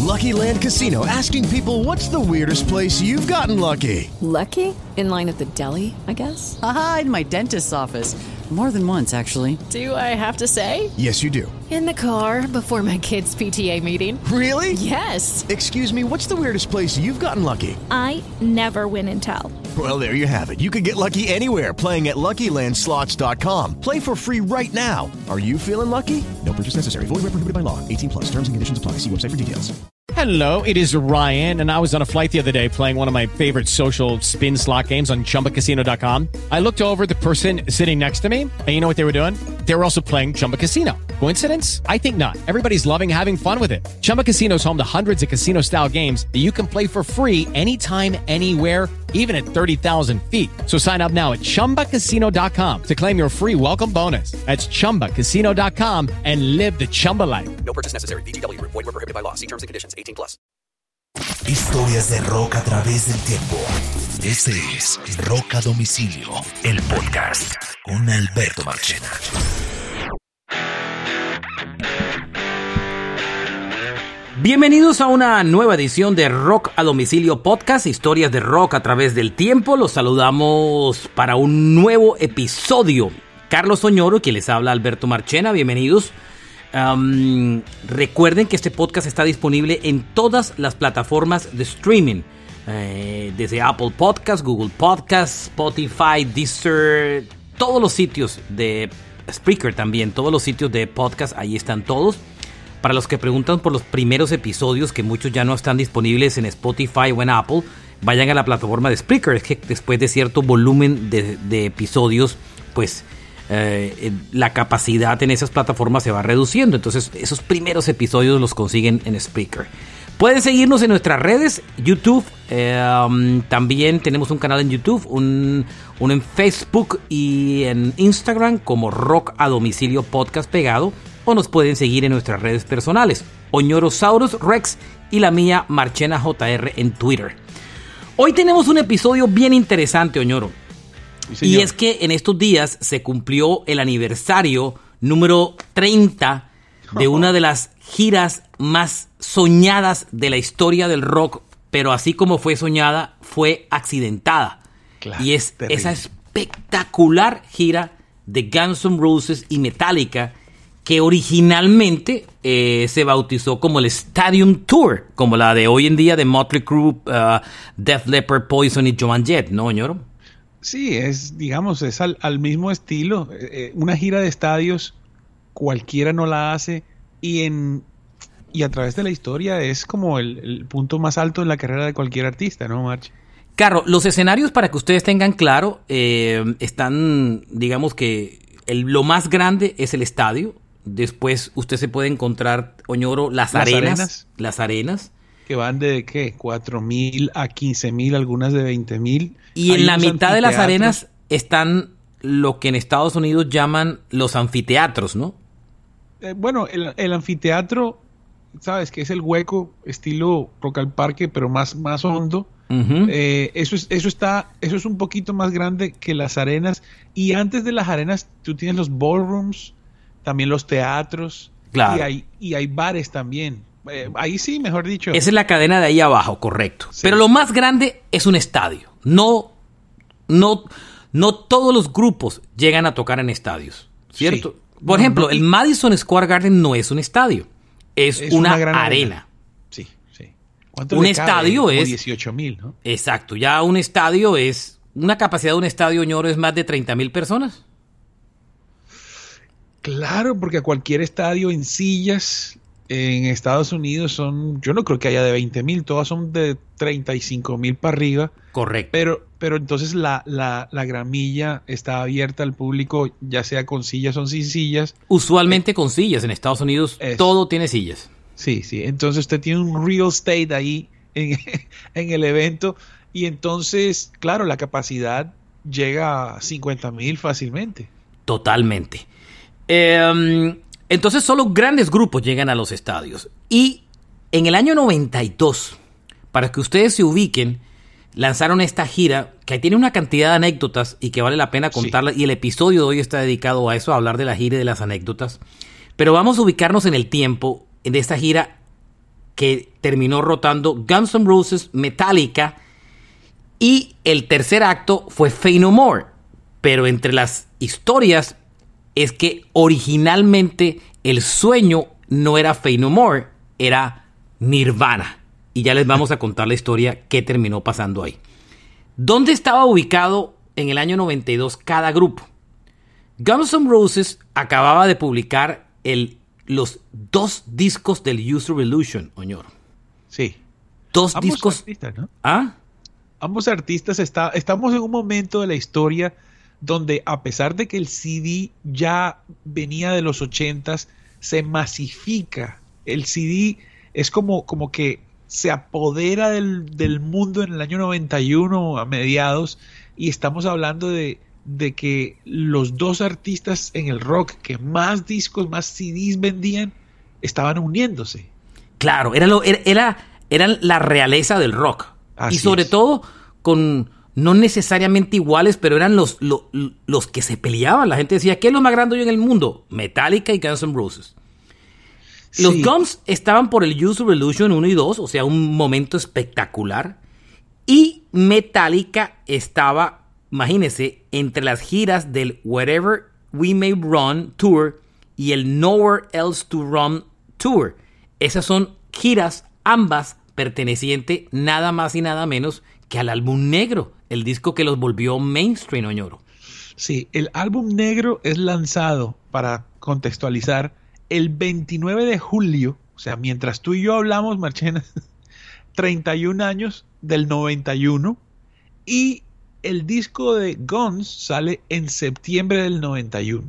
Lucky Land Casino, asking people, what's the weirdest place you've gotten lucky? Lucky? In line at the deli, I guess? Aha, in my dentist's office. More than once, actually. Do I have to say? Yes, you do. In the car before my kids' PTA meeting. Really? Yes. Excuse me, what's the weirdest place you've gotten lucky? I never win and tell. Well, there you have it. You can get lucky anywhere, playing at LuckyLandSlots.com. Play for free right now. Are you feeling lucky? No purchase necessary. Void where prohibited by law. 18 plus. Terms and conditions apply. See website for details. Hello, it is Ryan, and I was on a flight the other day playing one of my favorite social spin slot games on ChumbaCasino.com. I looked over at the person sitting next to me, and you know what they were doing? They were also playing Chumba Casino. Coincidence? I think not. Everybody's loving having fun with it. Chumba Casino is home to hundreds of casino-style games that you can play for free anytime, anywhere, even at 30,000 feet. So sign up now at ChumbaCasino.com to claim your free welcome bonus. That's ChumbaCasino.com and live the Chumba life. No purchase necessary. VGW. Void where prohibited by law. See terms and conditions. 18 plus. Historias de rock a través del tiempo. Este es Rock a Domicilio, el podcast con Alberto Marchena. Bienvenidos a una nueva edición de Rock a Domicilio Podcast, historias de rock a través del tiempo. Los saludamos para un nuevo episodio. Carlos Oñoro, quien les habla, Alberto Marchena, bienvenidos. Recuerden que este podcast está disponible en todas las plataformas de streaming, desde Apple Podcasts, Google Podcasts, Spotify, Deezer, todos los sitios de Spreaker también, todos los sitios de podcast, ahí están todos. Para los que preguntan por los primeros episodios, que muchos ya no están disponibles en Spotify o en Apple, vayan a la plataforma de Spreaker. Es que después de cierto volumen de episodios, pues la capacidad en esas plataformas se va reduciendo. Entonces esos primeros episodios los consiguen en Spreaker. Pueden seguirnos en nuestras redes, YouTube. También tenemos un canal en YouTube, uno en Facebook y en Instagram como Rock a Domicilio Podcast pegado. O nos pueden seguir en nuestras redes personales, Oñorosaurus Rex y la mía Marchena JR en Twitter. Hoy tenemos un episodio bien interesante, Oñoro. Sí, y es que en estos días se cumplió el aniversario número 30 de una de las giras más soñadas de la historia del rock, pero así como fue soñada, fue accidentada. Claro, y es terrible. Esa espectacular gira de Guns N' Roses y Metallica, que originalmente se bautizó como el Stadium Tour, como la de hoy en día de Motley Crue, Def Leppard, Poison y Joan Jett, ¿no, Ñoro? Sí, digamos, es al mismo estilo. Una gira de estadios, cualquiera no la hace, y a través de la historia es como el punto más alto en la carrera de cualquier artista, ¿no, March? Claro, los escenarios, para que ustedes tengan claro, están, digamos que lo más grande es el estadio. Después usted se puede encontrar, Oñoro, las arenas. Que van de, ¿qué? 4,000 a 15,000, algunas de 20,000. Y en la mitad de las arenas están lo que en Estados Unidos llaman los anfiteatros, ¿no? Bueno, el anfiteatro, ¿sabes? Que es el hueco estilo Rock al Parque, pero más hondo. Uh-huh. Eso es un poquito más grande que las arenas. Y antes de las arenas tú tienes los ballrooms, también los teatros, claro. y hay bares también. Ahí sí, mejor dicho. Esa es la cadena de ahí abajo, correcto. Sí. Pero lo más grande es un estadio. No todos los grupos llegan a tocar en estadios, ¿cierto? Sí. Por ejemplo, el Madison Square Garden no es un estadio, es una gran arena. Sí. Un estadio es 18,000, ¿no? Exacto, ya un estadio es una capacidad de un estadio, Ñoro, es más de 30,000 personas. Claro, porque a cualquier estadio en sillas en Estados Unidos yo no creo que haya de 20,000, todas son de 35,000 para arriba. Correcto. Pero entonces la gramilla está abierta al público, ya sea con sillas o sin sillas. Usualmente con sillas, en Estados Unidos todo tiene sillas. Sí, entonces usted tiene un real estate ahí en el evento, y entonces, claro, la capacidad llega a 50,000 fácilmente. Totalmente. Entonces solo grandes grupos llegan a los estadios. Y en el año 92, para que ustedes se ubiquen, lanzaron esta gira que tiene una cantidad de anécdotas y que vale la pena contarla. Sí. Y el episodio de hoy está dedicado a eso, a hablar de la gira y de las anécdotas. Pero vamos a ubicarnos en el tiempo de esta gira que terminó rotando Guns N' Roses, Metallica, y el tercer acto fue Faith No More. Pero entre las historias es que originalmente el sueño no era Faith No More, era Nirvana. Y ya les vamos a contar la historia que terminó pasando ahí. ¿Dónde estaba ubicado en el año 92 cada grupo? Guns N' Roses acababa de publicar los 2 discos del Use Revolution, Oñoro. Sí. 2 Ambos discos. artistas, ¿no? ¿Ah? Ambos artistas estamos en un momento de la historia donde, a pesar de que el CD ya venía de los 80s, se masifica. El CD es como que se apodera del mundo en el año 91 a mediados, y estamos hablando de que los 2 artistas en el rock que más discos, más CDs vendían, estaban uniéndose. Claro, eran la realeza del rock. Así y sobre es. todo con no necesariamente iguales, pero eran los que se peleaban. La gente decía, ¿qué es lo más grande hoy en el mundo? Metallica y Guns N' Roses. Los Sí. Guns estaban por el Use Revolution 1 y 2, o sea, un momento espectacular. Y Metallica estaba, imagínense, entre las giras del Wherever We May Run Tour y el Nowhere Else to Run Tour. Esas son giras, ambas pertenecientes nada más y nada menos que al álbum negro, el disco que los volvió mainstream, Oñoro. Sí, el álbum negro es lanzado, para contextualizar, el 29 de julio, o sea, mientras tú y yo hablamos, Marchena, 31 años del 91, y el disco de Guns sale en septiembre del 91.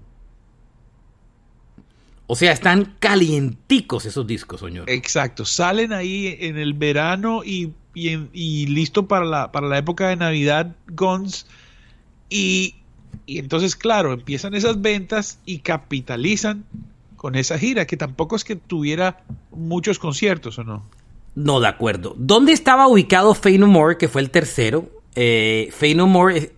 O sea, están calienticos esos discos, Oñoro. Exacto, salen ahí en el verano y listo para la época de Navidad, Guns, y entonces, claro, empiezan esas ventas y capitalizan con esa gira, que tampoco es que tuviera muchos conciertos, ¿o no? No, de acuerdo. ¿Dónde estaba ubicado Faith No More, que fue el tercero? Faith No More,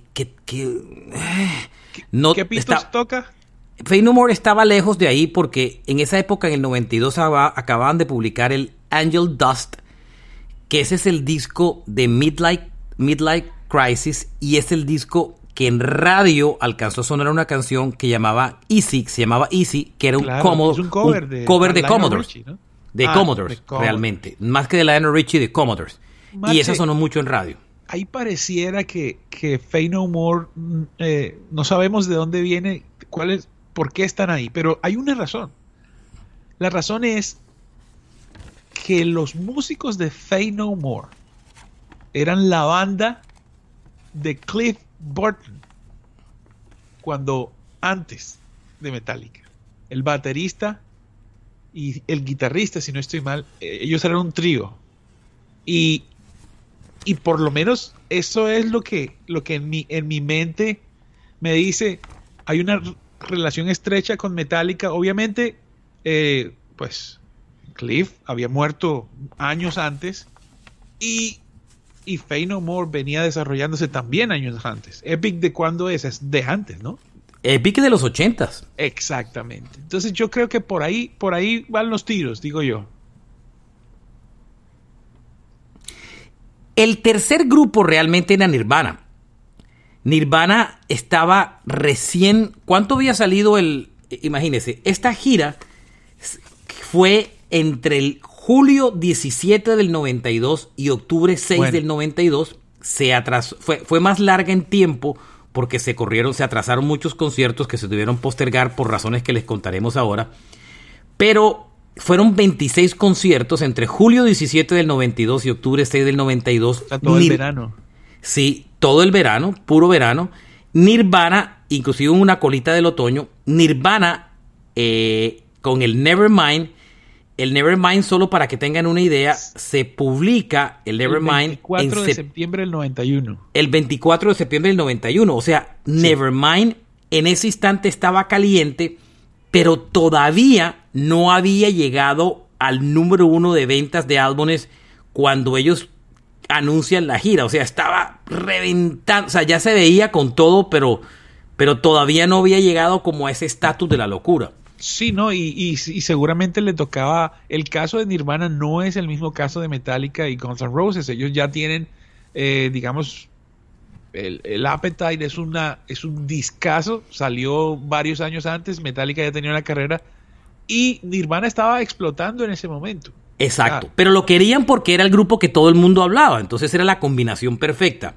no, ¿Qué pistos toca? Faith No More estaba lejos de ahí porque en esa época, en el 92, acababan de publicar el Angel Dust, que ese es el disco de Midlife Crisis, y es el disco que en radio alcanzó a sonar una canción que se llamaba Easy, que era Claro, un cover de Commodores. Richie, ¿no? De Commodores, realmente. Más que de Lionel Richie, de Commodores. Marche, y esa sonó mucho en radio. Ahí pareciera que Faith No More, no sabemos de dónde viene, por qué están ahí, pero hay una razón. La razón es que los músicos de Faith No More eran la banda de Cliff Burton antes de Metallica. El baterista y el guitarrista, si no estoy mal, ellos eran un trío. Y por lo menos eso es lo que en mi mente me dice, hay una relación estrecha con Metallica. Obviamente, pues Cliff había muerto años antes y Faith No More venía desarrollándose también años antes. Epic, ¿de cuándo es? Es de antes, ¿no? Epic de los 80s. Exactamente. Entonces yo creo que por ahí van los tiros, digo yo. El tercer grupo realmente era Nirvana. Nirvana estaba recién... ¿Cuánto había salido imagínense, esta gira fue entre el julio 17 del 92 y octubre 6 del 92. Se atrasó, fue más larga en tiempo porque se atrasaron muchos conciertos que se tuvieron postergar por razones que les contaremos ahora. Pero fueron 26 conciertos entre julio 17 del 92 y octubre 6 del 92. O sea, todo el verano. Sí, todo el verano, puro verano. Nirvana, inclusive una colita del otoño. Nirvana con el Nevermind. El Nevermind, solo para que tengan una idea, se publica el Nevermind el 24 de septiembre del 91. El 24 de septiembre del 91. O sea, sí. Nevermind en ese instante estaba caliente, pero todavía no había llegado al número 1 de ventas de álbumes cuando ellos anuncian la gira. O sea, estaba reventando. O sea, ya se veía con todo, pero todavía no había llegado como a ese estatus de la locura. Sí, ¿no? Y seguramente le tocaba. El caso de Nirvana no es el mismo caso de Metallica y Guns N' Roses. Ellos ya tienen, digamos, el Appetite es un discazo. Salió varios años antes. Metallica ya tenía una carrera. Y Nirvana estaba explotando en ese momento. Exacto. Pero lo querían porque era el grupo que todo el mundo hablaba. Entonces era la combinación perfecta.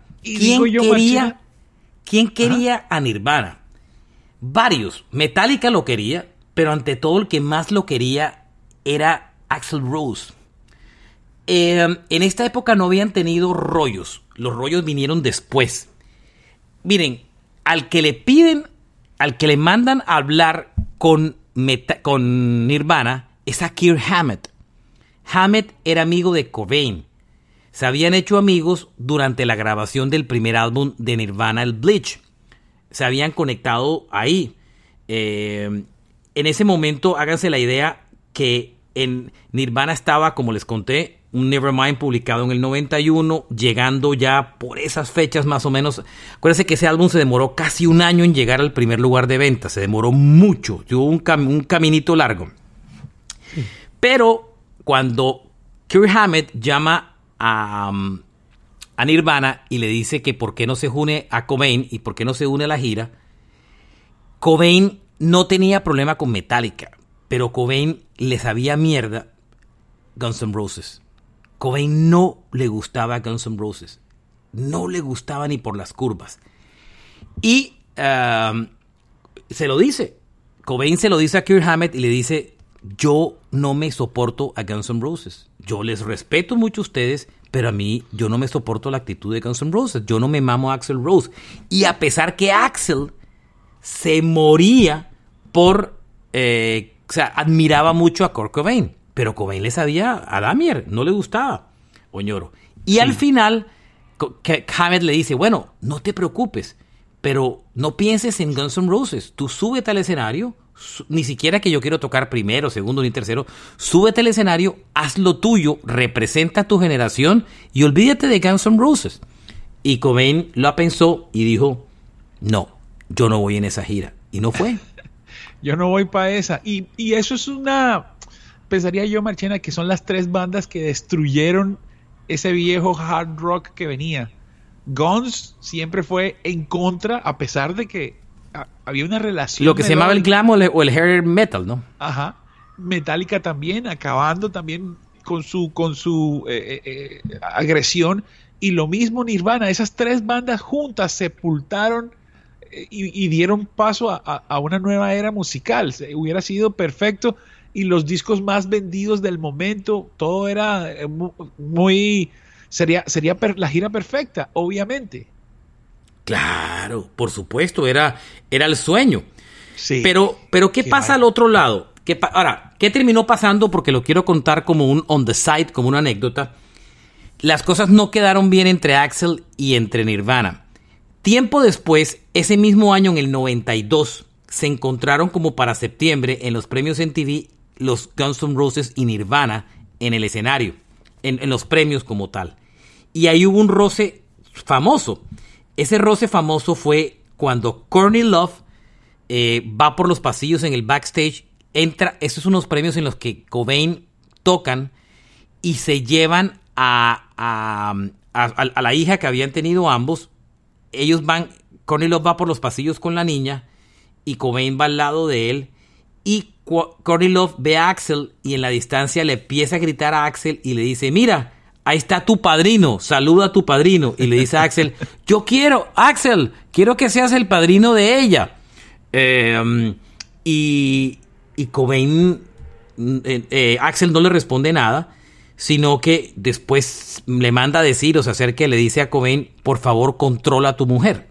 ¿Quién quería a Nirvana? Varios. Metallica lo quería. Pero ante todo el que más lo quería era Axl Rose. En esta época no habían tenido rollos. Los rollos vinieron después. Miren, al que le mandan a hablar con Nirvana es a Kirk Hammett. Hammett era amigo de Cobain. Se habían hecho amigos durante la grabación del primer álbum de Nirvana, el Bleach. Se habían conectado ahí. En ese momento, háganse la idea que en Nirvana estaba, como les conté, un Nevermind publicado en el 91, llegando ya por esas fechas más o menos. Acuérdense que ese álbum se demoró casi un año en llegar al primer lugar de venta, se demoró mucho, tuvo un caminito largo. Pero cuando Kirk Hammett llama a Nirvana y le dice que por qué no se une a Cobain y por qué no se une a la gira, Cobain no tenía problema con Metallica, pero Cobain le sabía mierda Guns N' Roses. Cobain no le gustaba Guns N' Roses. No le gustaba ni por las curvas. Y se lo dice. Cobain se lo dice a Kirk Hammett y le dice: yo no me soporto a Guns N' Roses. Yo les respeto mucho a ustedes, pero a mí yo no me soporto la actitud de Guns N' Roses. Yo no me mamo a Axl Rose. Y a pesar que Axl se moría por... admiraba mucho a Kurt Cobain, pero Cobain le sabía a Damier, no le gustaba Oñoro. Y al final Hammett le dice: bueno, no te preocupes, pero no pienses en Guns N' Roses, tú súbete al escenario, ni siquiera que yo quiero tocar primero, segundo ni tercero, súbete al escenario, haz lo tuyo, representa a tu generación y olvídate de Guns N' Roses. Y Cobain lo pensó y dijo: no, yo no voy en esa gira. Y no fue. Yo no voy para esa. Y eso es pensaría yo, Marchena, que son las tres bandas que destruyeron ese viejo hard rock que venía. Guns siempre fue en contra, a pesar de que había una relación. Lo que se llamaba el glam o el hair metal, ¿no? Ajá. Metallica también, acabando también con su agresión. Y lo mismo Nirvana. Esas tres bandas juntas sepultaron y dieron paso a una nueva era musical. Hubiera sido perfecto, y los discos más vendidos del momento, todo era sería la gira perfecta, obviamente. Claro, por supuesto, era el sueño. Sí. Pero ¿qué pasa al otro lado? Ahora, ¿qué terminó pasando? Porque lo quiero contar como un on the side, como una anécdota. Las cosas no quedaron bien entre Axl y entre Nirvana. Tiempo después, ese mismo año, en el 92, se encontraron como para septiembre en los premios MTV los Guns N' Roses y Nirvana en el escenario, en los premios como tal. Y ahí hubo un roce famoso. Ese roce famoso fue cuando Courtney Love va por los pasillos en el backstage, entra. Esos son unos premios en los que Cobain tocan y se llevan a la hija que habían tenido ambos. Ellos van, Courtney Love va por los pasillos con la niña y Cobain va al lado de él, y Courtney Love ve a Axl y en la distancia le empieza a gritar a Axl y le dice: mira, ahí está tu padrino, saluda a tu padrino. Y le dice a Axl: yo quiero, Axl, quiero que seas el padrino de ella. Y Cobain, Axl no le responde nada, sino que después le manda a decir, o se acerca y le dice a Cobain: por favor, controla a tu mujer.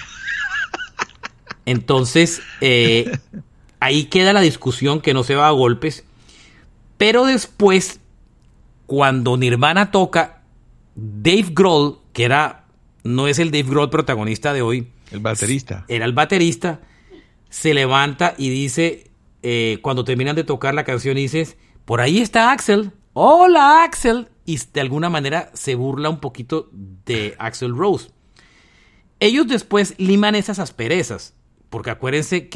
Entonces, ahí queda la discusión, que no se va a golpes. Pero después, cuando Nirvana toca, Dave Grohl, que no es el Dave Grohl protagonista de hoy, el baterista, era el baterista, se levanta y dice, cuando terminan de tocar la canción, dices: por ahí está Axl. ¡Hola, Axl! Y de alguna manera se burla un poquito de Axl Rose. Ellos después liman esas asperezas, porque acuérdense que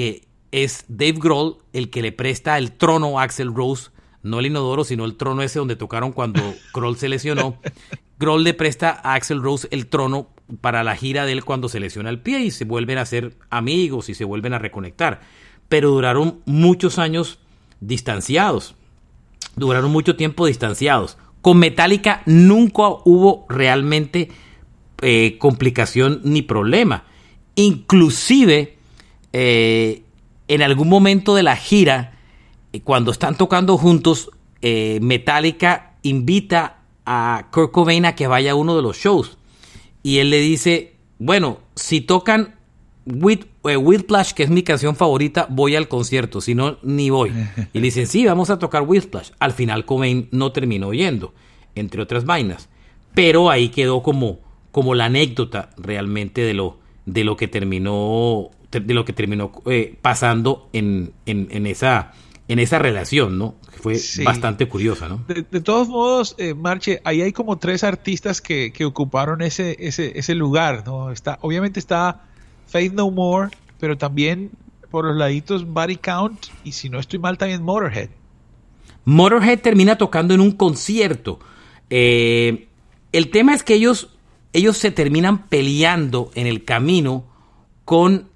es Dave Grohl el que le presta el trono a Axl Rose, no el inodoro, sino el trono ese donde tocaron cuando Grohl se lesionó. Grohl le presta a Axl Rose el trono para la gira de él cuando se lesiona el pie y se vuelven a ser amigos y se vuelven a reconectar. Pero duraron muchos años distanciados. Duraron mucho tiempo distanciados. Con Metallica nunca hubo realmente complicación ni problema. Inclusive, en algún momento de la gira, cuando están tocando juntos, Metallica invita a Kurt Cobain a que vaya a uno de los shows. Y él le dice, bueno, si tocan Whiplash, que es mi canción favorita, voy al concierto, si no, ni voy. Y le dicen, sí, vamos a tocar Whiplash. Al final Cobain no terminó yendo, entre otras vainas. Pero ahí quedó como la anécdota realmente de lo que terminó pasando en esa relación, ¿no? Fue bastante curiosa, ¿no? De todos modos, Marche, ahí hay como 3 artistas que ocuparon ese lugar, ¿no? Obviamente está Faith No More, pero también por los laditos Body Count y, si no estoy mal, también Motorhead. Motorhead termina tocando en un concierto. El tema es que ellos se terminan peleando en el camino con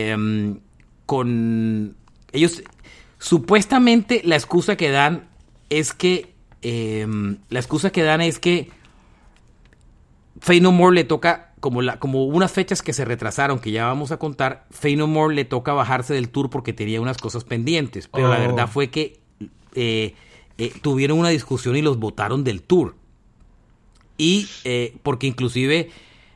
ellos. Supuestamente la excusa que dan es que Faith No More le toca, como unas fechas que se retrasaron, que ya vamos a contar, Faith No More le toca bajarse del tour porque tenía unas cosas pendientes. Pero la verdad fue que tuvieron una discusión y los botaron del tour. Y porque inclusive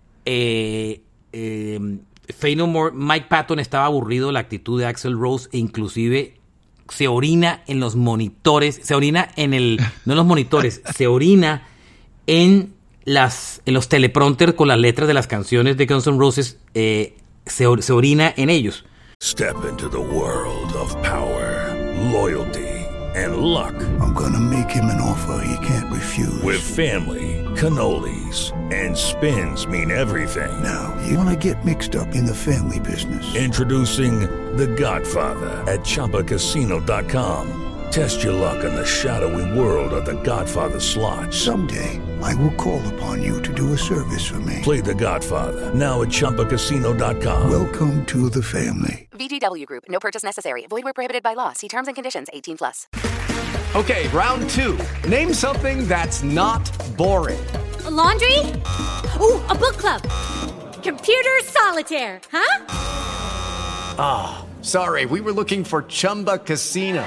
Faith No More, Mike Patton estaba aburrido de la actitud de Axl Rose e inclusive se orina en los monitores, se orina no en los monitores, se orina en los teleprompters con las letras de las canciones de Guns N' Roses, se orina en ellos. Step into the world of power, loyalty, and luck. I'm gonna make him an offer he can't refuse. With family, cannolis, and spins mean everything. Now, you wanna get mixed up in the family business. Introducing The Godfather at ChumbaCasino.com. Test your luck in the shadowy world of The Godfather slot. Someday, I will call upon you to do a service for me. Play The Godfather, now at ChumbaCasino.com. Welcome to the family. VGW Group. No purchase necessary. Void where prohibited by law. See terms and conditions. 18+. Okay, round 2. Name something that's not boring. A laundry? Ooh, a book club. Computer solitaire, huh? Ah, sorry. We were looking for Chumba Casino.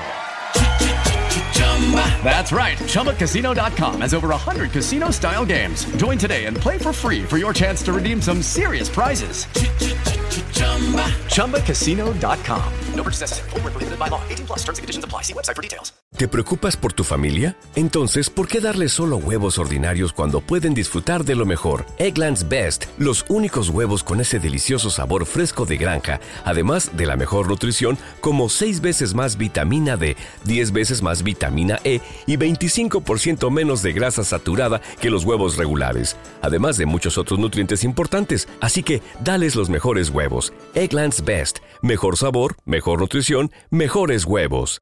That's right. ChumbaCasino.com has over 100 casino-style games. Join today and play for free for your chance to redeem some serious prizes. ChumbaCasino.com. No purchase necessary. Void where prohibited by law. 18+. Terms and conditions apply. See website for details. ¿Te preocupas por tu familia? Entonces, ¿por qué darles solo huevos ordinarios cuando pueden disfrutar de lo mejor? Eggland's Best, los únicos huevos con ese delicioso sabor fresco de granja, además de la mejor nutrición, como 6 veces más vitamina D, 10 veces más vitamina E y 25% menos de grasa saturada que los huevos regulares, además de muchos otros nutrientes importantes. Así que, dales los mejores huevos. Eggland's Best, mejor sabor, mejor nutrición, mejores huevos.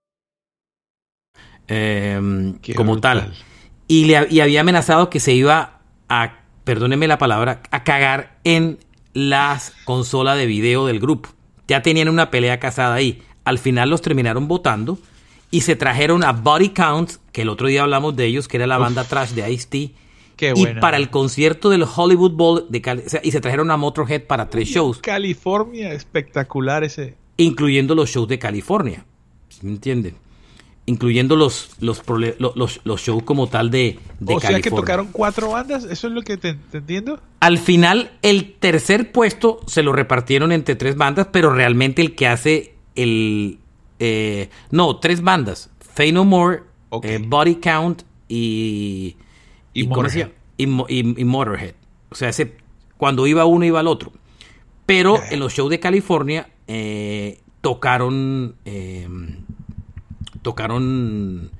Como tal. Y había amenazado que se iba a, perdónenme la palabra, a cagar en las consolas de video del grupo. Ya tenían una pelea casada ahí. Al final los terminaron votando y se trajeron a Body Count, que el otro día hablamos de ellos, que era la banda trash de Ice-T. Qué y buena. para el concierto del Hollywood Bowl y se trajeron a Motorhead para 3 shows. California, espectacular ese. Incluyendo los shows de California. ¿Me entienden? Incluyendo los shows como tal de California. O sea que tocaron 4 bandas, ¿eso es lo que te entiendo? Al final, el tercer puesto se lo repartieron entre 3 bandas, pero realmente el que hace 3 bandas. Faith No More, okay. Body Count y Motorhead. Y Motorhead. O sea, cuando iba uno, iba al otro. Pero en los shows de California tocaron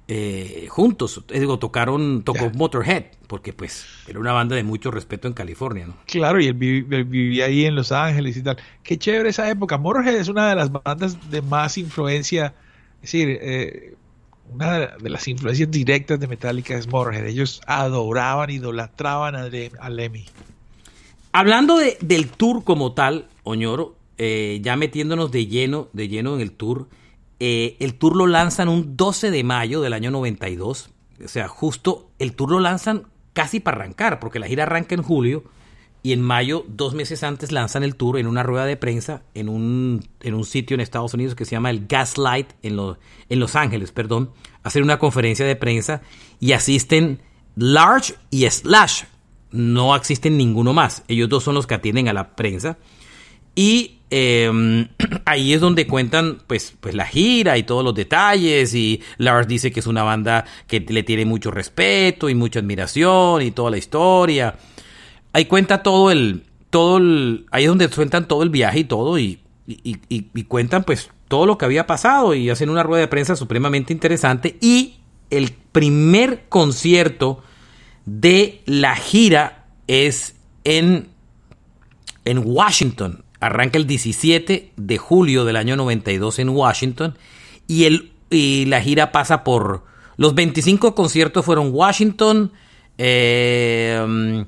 juntos. Tocó Motorhead, porque pues era una banda de mucho respeto en California, ¿no? Claro, y él vivía ahí en Los Ángeles y tal. Qué chévere esa época. Motorhead es una de las bandas de más influencia, es decir, una de las influencias directas de Metallica es Motorhead. Ellos adoraban, idolatraban a Lemmy. Hablando del tour como tal, Oñoro, ya metiéndonos de lleno en el tour lo lanzan un 12 de mayo del año 92. O sea, justo el tour lo lanzan casi para arrancar, porque la gira arranca en julio y en mayo, 2 meses antes, lanzan el tour en una rueda de prensa en un sitio en Estados Unidos que se llama el Gaslight, en Los Ángeles, perdón, hacen una conferencia de prensa y asisten Lars y Slash. No existen ninguno más. Ellos dos son los que atienden a la prensa. Y ahí es donde cuentan pues la gira y todos los detalles. Y Lars dice que es una banda que le tiene mucho respeto y mucha admiración y toda la historia. Ahí cuenta ahí es donde cuentan todo el viaje y todo. Y cuentan pues todo lo que había pasado. Y hacen una rueda de prensa supremamente interesante. Y el primer concierto de la gira es en Washington. Arranca el 17 de julio del año 92 en Washington y la gira pasa por los 25 conciertos fueron Washington, New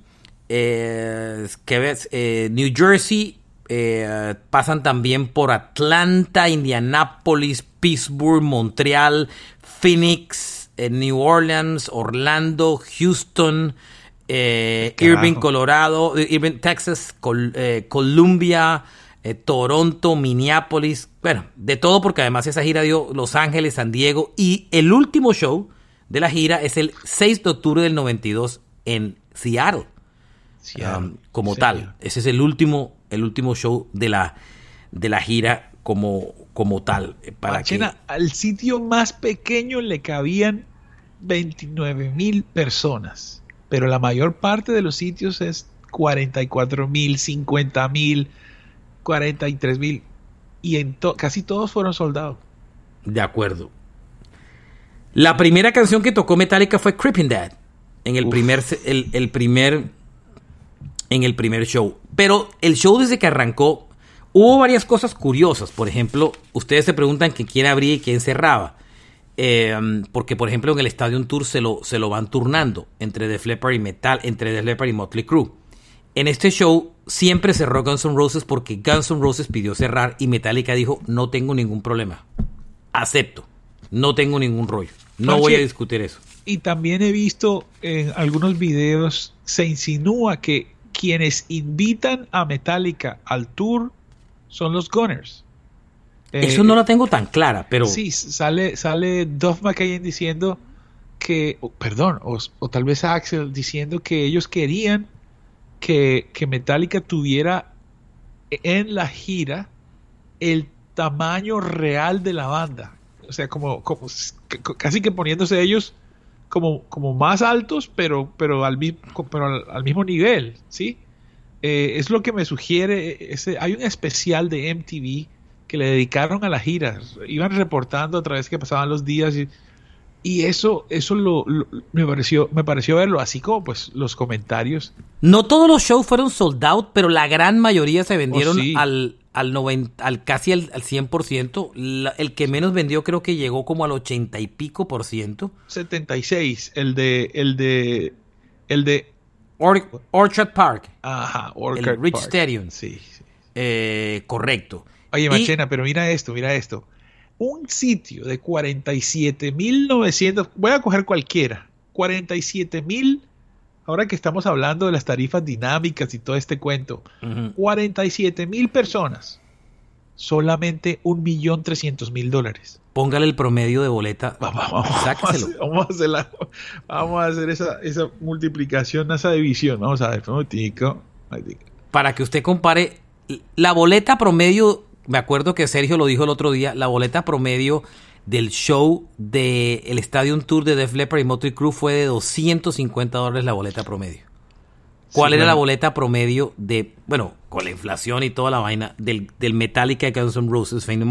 Jersey, pasan también por Atlanta, Indianápolis, Pittsburgh, Montreal, Phoenix, New Orleans, Orlando, Houston, Irving, Colorado, Irving, Texas, Columbia, Toronto, Minneapolis, bueno, de todo, porque además esa gira dio Los Ángeles, San Diego, y el último show de la gira es el 6 de octubre del 92 en Seattle, como tal. Ese es el último show de la gira como tal. Al sitio más pequeño le cabían 29,000 personas. Pero la mayor parte de los sitios es 44,000, 50,000, 43,000 y casi todos fueron soldados. De acuerdo. La primera canción que tocó Metallica fue Creeping Dead en el primer show. Pero el show desde que arrancó hubo varias cosas curiosas. Por ejemplo, ustedes se preguntan que quién abría y quién cerraba. Porque por ejemplo en el Stadium Tour se lo van turnando entre Def Leppard y Motley Crue. En este show siempre cerró Guns N' Roses porque Guns N' Roses pidió cerrar y Metallica dijo: no tengo ningún problema, acepto, no tengo ningún rollo, no voy a discutir eso. Y también he visto en algunos videos, se insinúa que quienes invitan a Metallica al tour son los Gunners. Eso no la tengo tan clara, pero... Sí, sale Duff McKagan diciendo que... o tal vez Axl diciendo que ellos querían que Metallica tuviera en la gira el tamaño real de la banda. O sea, como casi que poniéndose ellos como más altos, pero al mismo nivel, ¿sí? Es lo que me sugiere... hay un especial de MTV que le dedicaron a la gira, iban reportando a través que pasaban los días y eso me pareció verlo, así como pues los comentarios. No todos los shows fueron sold out, pero la gran mayoría se vendieron casi al 100%. El que menos vendió creo que llegó como al 80 y pico %. 76, el de Orchard Park. Ajá, el Rich Park. Stadium. Sí. Correcto. Oye, Machena, pero mira esto. Un sitio de 47,900, voy a coger cualquiera, 47,000, ahora que estamos hablando de las tarifas dinámicas y todo este cuento, 47,000 personas, solamente $1,300,000. Póngale el promedio de boleta. Sáqueselo. Vamos a hacer esa multiplicación, esa división. Vamos a ver, para que usted compare. La boleta promedio, me acuerdo que Sergio lo dijo el otro día, la boleta promedio del show del Stadium Tour de Def Leppard y Motley Crue fue de $250 la boleta promedio. ¿Cuál era la boleta promedio con la inflación y toda la vaina, del Metallica y Guns N' Roses Fame No More?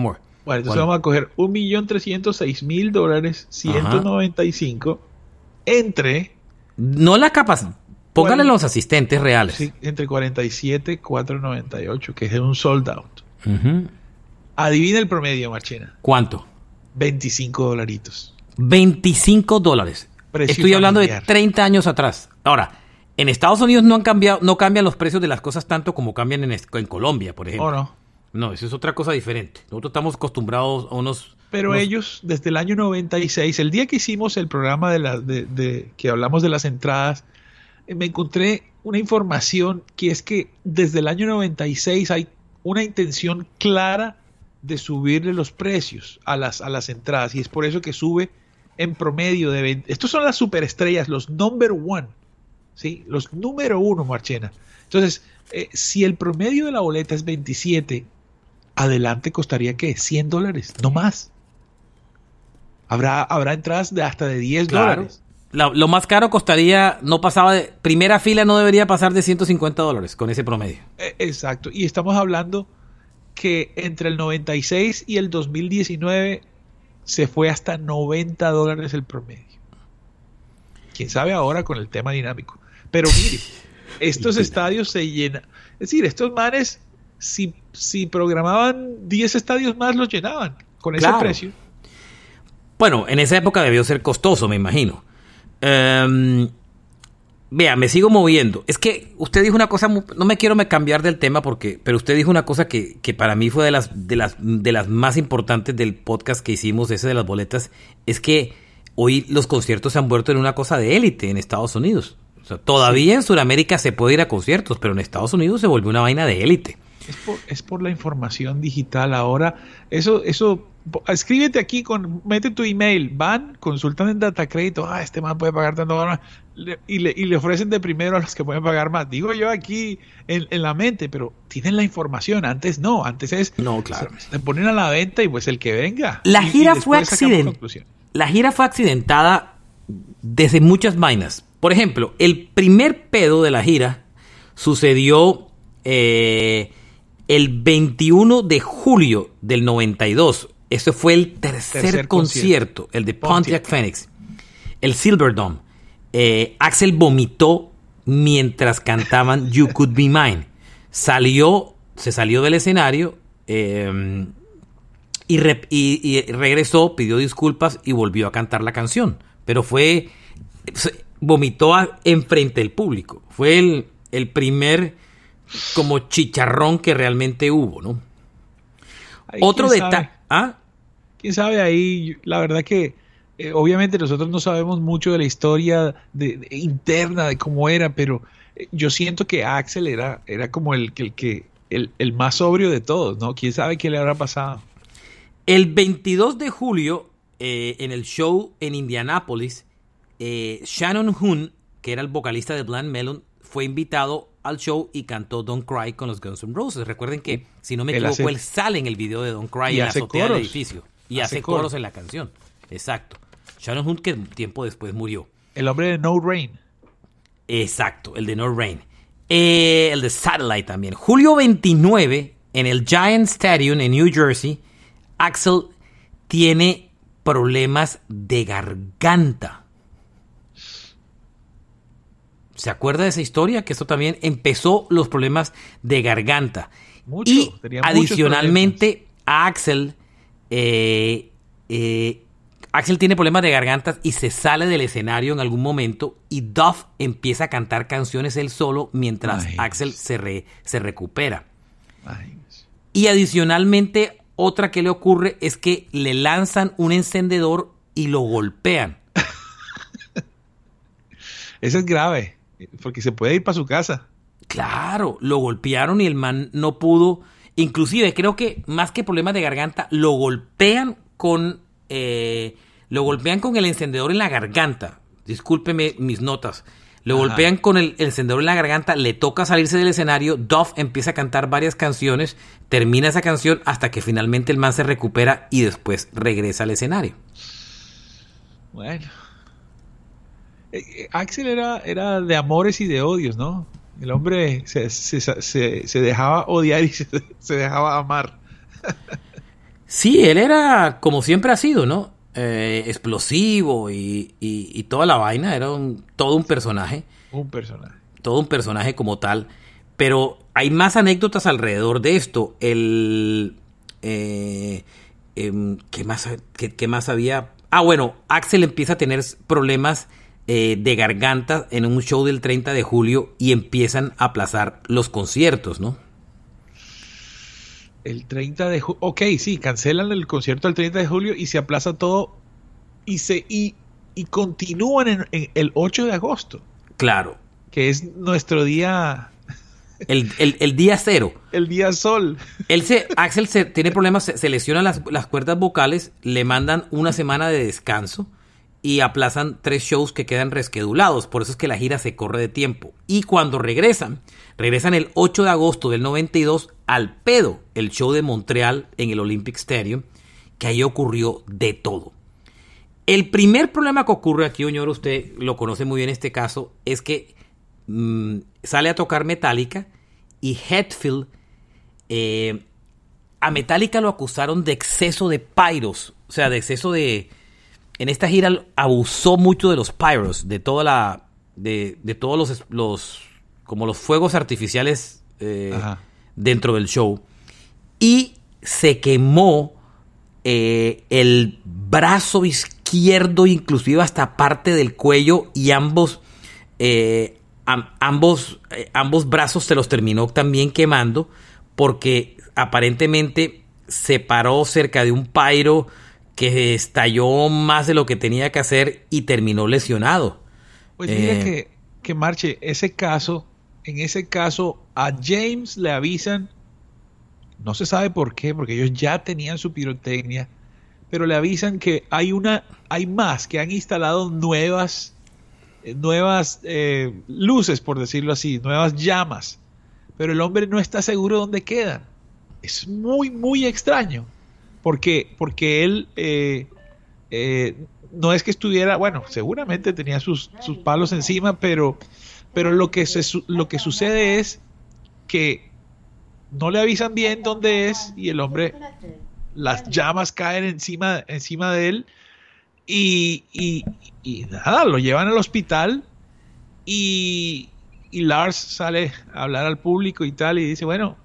Bueno, entonces vamos a coger $1,306,000, 195 entre... No la capacidad. Póngale los asistentes reales. Sí, entre 47,498, que es un sold out. Adivina el promedio, Marchena. ¿Cuánto? $25. $25. Estoy hablando de 30 años atrás. Ahora, en Estados Unidos no cambian los precios de las cosas tanto como cambian en Colombia, por ejemplo. ¿O no? No, eso es otra cosa diferente. Nosotros estamos acostumbrados a unos... Pero ellos, desde el año 96, el día que hicimos el programa que hablamos de las entradas, me encontré una información que es que desde el año 96 hay una intención clara de subirle los precios a las entradas, y es por eso que sube en promedio de 20. Estos son las superestrellas, los number one, ¿sí? Los número uno, Marchena. Entonces, si el promedio de la boleta es 27, adelante costaría ¿qué? $100, no más. Habrá entradas de hasta de $10. Lo más caro costaría, no pasaba de primera fila, no debería pasar de $150 con ese promedio. Exacto, y estamos hablando que entre el 96 y el 2019 se fue hasta $90 el promedio. Quién sabe ahora con el tema dinámico. Pero mire, estos estadios se llenan. Es decir, estos manes, si programaban 10 estadios más, los llenaban con ese precio. Bueno, en esa época debió ser costoso, me imagino. Vea, me sigo moviendo. Es que usted dijo una cosa, no me quiero cambiar del tema pero usted dijo una cosa que para mí fue de las más importantes del podcast que hicimos, ese de las boletas, es que hoy los conciertos se han vuelto en una cosa de élite en Estados Unidos. O sea, todavía en Sudamérica se puede ir a conciertos, pero en Estados Unidos se volvió una vaina de élite. Es por la información digital ahora. Eso, escríbete aquí, mete tu email, van, consultan en Datacrédito, este man puede pagar tanto más, y le ofrecen de primero a los que pueden pagar más. Digo yo aquí en la mente, pero tienen la información. Antes no, antes es... No, claro. Se ponen a la venta y pues el que venga. La gira fue accidentada desde muchas vainas. Por ejemplo, el primer pedo de la gira sucedió... el 21 de julio del 92, ese fue el tercer concierto, el de Pontiac Phoenix, el Silverdome. Axl vomitó mientras cantaban You Could Be Mine. Se salió del escenario y regresó, pidió disculpas y volvió a cantar la canción. Pero vomitó enfrente del público. Fue el primer... como chicharrón que realmente hubo, ¿no? Otro detalle. ¿Quién sabe ahí? La verdad que obviamente nosotros no sabemos mucho de la historia interna de cómo era, pero yo siento que Axl era como el más sobrio de todos, ¿no? ¿Quién sabe qué le habrá pasado? El 22 de julio, en el show en Indianápolis, Shannon Hoon, que era el vocalista de Blind Melon, fue invitado al show y cantó Don't Cry con los Guns N' Roses. Recuerden que, si no me equivoco, él sale en el video de Don't Cry en la azotea del edificio. Y hace coros en la canción. Exacto. Shannon Hoon, que tiempo después murió. El hombre de No Rain. Exacto, el de No Rain. El de Satellite también. Julio 29, en el Giant Stadium en New Jersey, Axl tiene problemas de garganta. ¿Se acuerda de esa historia? Que esto también empezó los problemas de garganta. Y adicionalmente a Axl, Axl tiene problemas de garganta y se sale del escenario en algún momento y Duff empieza a cantar canciones él solo mientras Axl se recupera. Y adicionalmente, otra que le ocurre es que le lanzan un encendedor y lo golpean. Eso es grave. Porque se puede ir para su casa. Claro, lo golpearon y el man no pudo. Inclusive, creo que más que problemas de garganta, lo golpean con el encendedor en la garganta. Discúlpeme mis notas. Lo golpean con el encendedor en la garganta, le toca salirse del escenario. Duff empieza a cantar varias canciones, termina esa canción hasta que finalmente el man se recupera y después regresa al escenario. Bueno. Axl era de amores y de odios, ¿no? El hombre se dejaba odiar y se dejaba amar. Sí, él era como siempre ha sido, ¿no? Explosivo y toda la vaina, era todo un personaje. Todo un personaje como tal. Pero hay más anécdotas alrededor de esto. ¿Qué más había? Bueno, Axl empieza a tener problemas de garganta en un show del 30 de julio y empiezan a aplazar los conciertos, ¿no? El 30 de julio. Ok, sí, cancelan el concierto del 30 de julio y se aplaza todo y continúan en el 8 de agosto. Claro. Que es nuestro día. El día cero. El día sol. Axl tiene problemas, se lesiona las cuerdas vocales, le mandan una semana de descanso y aplazan 3 shows que quedan reschedulados. Por eso es que la gira se corre de tiempo. Y cuando regresan el 8 de agosto del 92 al pedo, el show de Montreal en el Olympic Stadium, que ahí ocurrió de todo. El primer problema que ocurre aquí, señor, usted lo conoce muy bien este caso, es que sale a tocar Metallica y Hetfield, a Metallica lo acusaron de exceso de pyros, o sea, de exceso de... En esta gira abusó mucho de los pyros, de todos los fuegos artificiales dentro del show, y se quemó el brazo izquierdo, inclusive hasta parte del cuello, y ambos brazos se los terminó también quemando porque aparentemente se paró cerca de un pyro que estalló más de lo que tenía que hacer y terminó lesionado. Pues mira que Marche, en ese caso a James le avisan, no se sabe por qué, porque ellos ya tenían su pirotecnia, pero le avisan que hay más, que han instalado nuevas luces, por decirlo así, nuevas llamas, pero el hombre no está seguro dónde quedan. Es muy, muy extraño, porque él no es que estuviera, bueno, seguramente tenía sus palos encima, pero lo que sucede es que no le avisan bien dónde es y el hombre, las llamas caen encima de él y nada, lo llevan al hospital y Lars sale a hablar al público y tal y dice, bueno,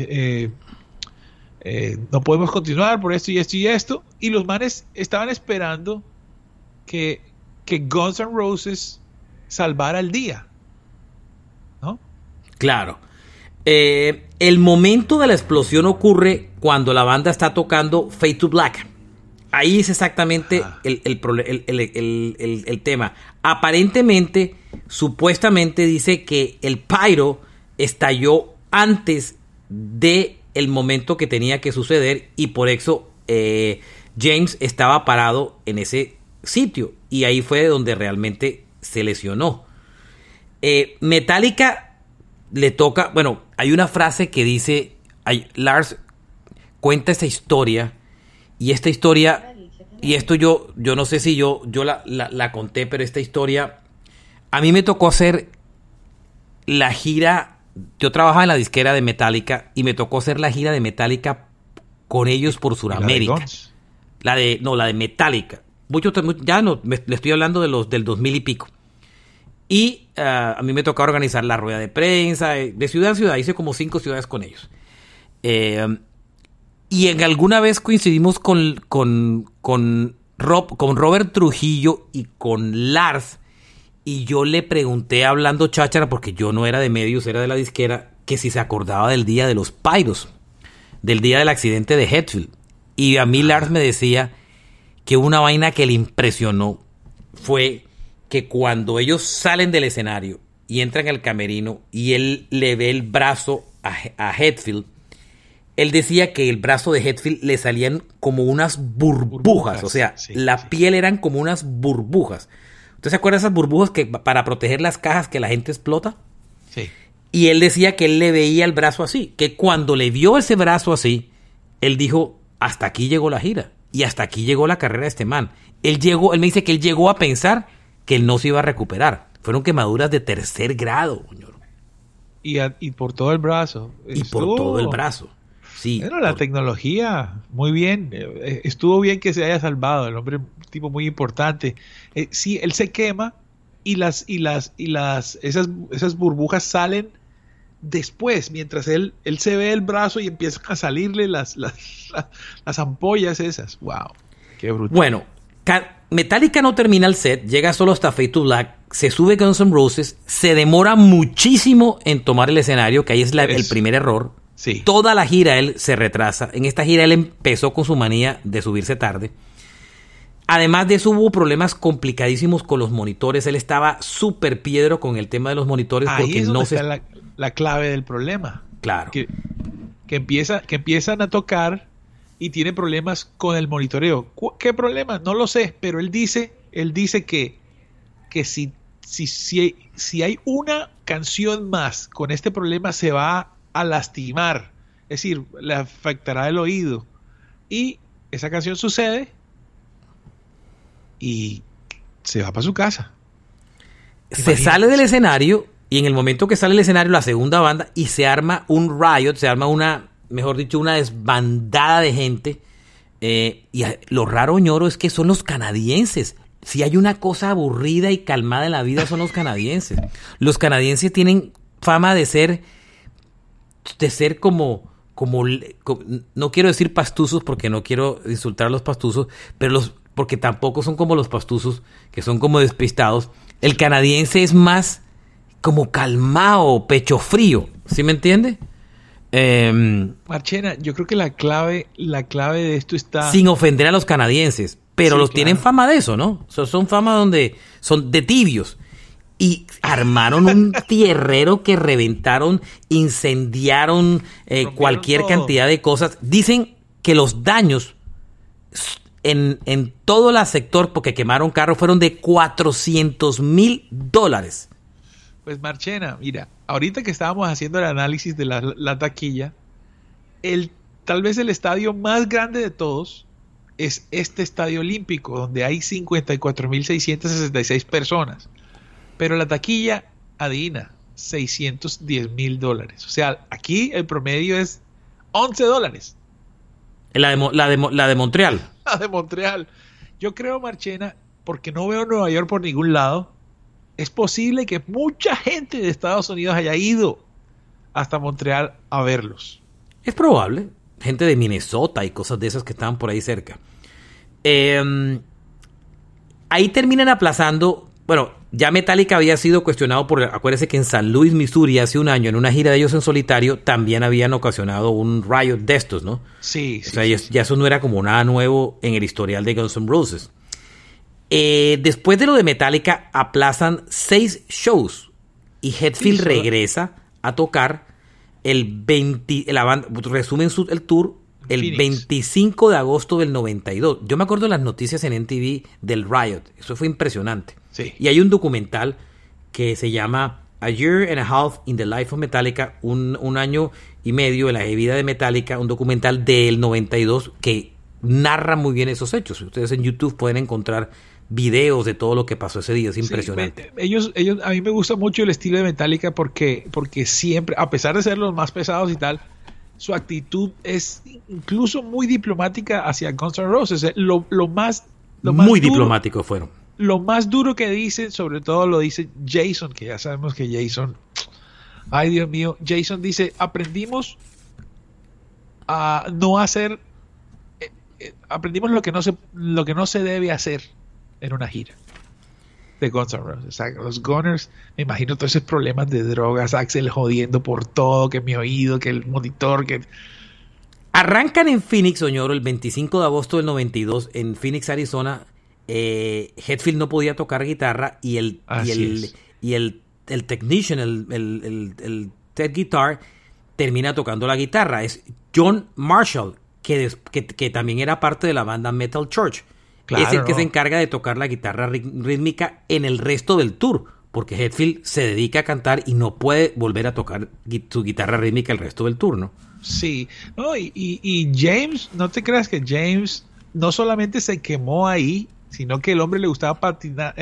no podemos continuar por esto y esto y esto, y los manes estaban esperando que Guns N' Roses salvara el día, ¿no? Claro. El momento de la explosión ocurre cuando la banda está tocando Fade to Black. Ahí es exactamente el tema. Aparentemente, supuestamente dice que el pyro estalló antes de el momento que tenía que suceder y por eso James estaba parado en ese sitio y ahí fue donde realmente se lesionó. Metallica le toca, bueno, hay una frase que dice, Lars cuenta esta historia y esto yo no sé si yo la conté, pero esta historia a mí me tocó hacer la gira. Yo trabajaba en la disquera de Metallica y me tocó hacer la gira de Metallica con ellos por Sudamérica. La de Metallica. Le estoy hablando del 2000 y pico. Y a mí me tocó organizar la rueda de prensa de ciudad en ciudad. Hice como 5 ciudades con ellos. Y en alguna vez coincidimos con Robert Trujillo y con Lars. Y yo le pregunté, hablando cháchara, porque yo no era de medios, era de la disquera, que si se acordaba del día de los pyros, del día del accidente de Hetfield. Y a mí Lars me decía que una vaina que le impresionó fue que cuando ellos salen del escenario y entran al camerino y él le ve el brazo a Hetfield, él decía que el brazo de Hetfield le salían como unas burbujas. O sea, sí, la piel eran como unas burbujas. ¿Usted se acuerda de esas burbujas que para proteger las cajas que la gente explota? Sí. Y él decía que él le veía el brazo así, que cuando le vio ese brazo así, él dijo, hasta aquí llegó la gira y hasta aquí llegó la carrera de este man. Él me dice que él llegó a pensar que él no se iba a recuperar. Fueron quemaduras de 3er grado, señor. Y por todo el brazo. Y por todo el brazo. Sí. Bueno, la tecnología, muy bien. Estuvo bien que se haya salvado. El hombre, un tipo muy importante. Sí, él se quema y esas burbujas salen después, mientras él se ve el brazo y empiezan a salirle las ampollas esas. Wow, qué brutal. Bueno, Metallica no termina el set, llega solo hasta Fade to Black, se sube Guns N' Roses, se demora muchísimo en tomar el escenario, que ahí es el primer error. Sí. Toda la gira él se retrasa. En esta gira él empezó con su manía de subirse tarde. Además de eso hubo problemas complicadísimos con los monitores. Él estaba súper piedro con el tema de los monitores. Ahí porque es donde no está la clave del problema. Claro. Que empiezan a tocar y tiene problemas con el monitoreo. ¿Qué problema? No lo sé, pero él dice que si hay una canción más con este problema se va a lastimar. Es decir, le afectará el oído. Y esa canción sucede y se va para su casa. Se sale del escenario y en el momento que sale del escenario la segunda banda y se arma un riot, se arma una desbandada de gente. Y lo raro, ñoro, es que son los canadienses. Si hay una cosa aburrida y calmada en la vida son los canadienses. Los canadienses tienen fama de ser como no quiero decir pastuzos porque no quiero insultar a los pastuzos, pero porque tampoco son como los pastuzos, que son como despistados. El canadiense es más como calmado, pecho frío, ¿sí me entiende? Marchena, yo creo que la clave de esto está... Sin ofender a los canadienses, pero Sí, tienen fama de eso, ¿no? Son fama donde son de tibios. Y armaron un tierrero que reventaron, incendiaron cualquier todo. cantidad de cosas. Dicen que los daños en todo el sector, porque quemaron carros, fueron de $400,000. Pues Marchena, mira, ahorita que estábamos haciendo el análisis de la taquilla, tal vez el estadio más grande de todos es este estadio olímpico, donde hay 54,666 personas. Pero la taquilla, adivina, $610,000. O sea, aquí el promedio es $11. La de Montreal. La de Montreal. Yo creo, Marchena, porque no veo Nueva York por ningún lado, es posible que mucha gente de Estados Unidos haya ido hasta Montreal a verlos. Es probable. Gente de Minnesota y cosas de esas que estaban por ahí cerca. Ahí terminan aplazando. Bueno, ya Metallica había sido cuestionado acuérdese que en San Luis, Missouri, hace un año, en una gira de ellos en solitario, también habían ocasionado un riot de estos, ¿no? Sí. O sea, ya eso no era como nada nuevo en el historial de Guns N' Roses. Después de lo de Metallica, aplazan 6 shows y Hetfield regresa a tocar la banda resumen el tour el Phoenix. 25 de agosto del 92. Yo me acuerdo de las noticias en MTV del riot. Eso fue impresionante. Sí. Y hay un documental que se llama A Year and a Half in the Life of Metallica, un año y medio en la vida de Metallica, un documental del 92 que narra muy bien esos hechos. Ustedes en YouTube pueden encontrar videos de todo lo que pasó ese día. Es impresionante. Sí, ellos, a mí me gusta mucho el estilo de Metallica porque siempre, a pesar de ser los más pesados y tal, su actitud es incluso muy diplomática hacia Guns N' Roses. Lo más muy duro, diplomáticos fueron. Lo más duro que dice, sobre todo lo dice Jason, que ya sabemos que Jason, ay Dios mío, Jason dice, aprendimos a no hacer, aprendimos lo que no se debe hacer en una gira de Guns N' Roses. O sea, los Gunners, me imagino todos esos problemas de drogas, Axel jodiendo por todo, que mi oído, que el monitor, que... Arrancan en Phoenix, Oñoro, el 25 de agosto del 92, en Phoenix, Arizona. Hetfield no podía tocar guitarra y el technician, el Ted Guitar, termina tocando la guitarra. Es John Marshall, que también era parte de la banda Metal Church. Claro, es el que se encarga de tocar la guitarra rítmica en el resto del tour, porque Hetfield se dedica a cantar y no puede volver a tocar su guitarra rítmica el resto del tour, ¿no? Sí, no, y James, no te creas que James no solamente se quemó ahí, sino que el hombre le gustaba patinar,